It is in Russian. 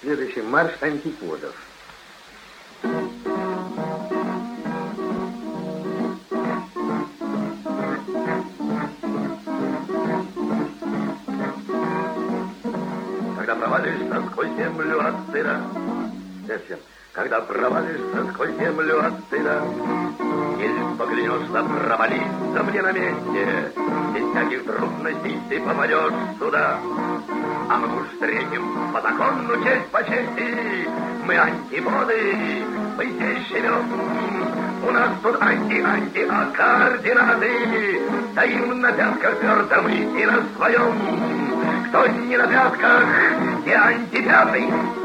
Следующий марш антиподов. Когда провалишься сквозь землю от стыда, зачем? Когда провалишься сквозь землю от стыда, или поклянешься провалиться мне на месте, без всяких трудностей ты попадешь сюда. А мы уж встретим по закону честь по чести. Мы антиподы, мы здесь живем. У нас тут а координаты. Стоим на пятках твердо мы и на своем. Кто не на пятках, те антипятый.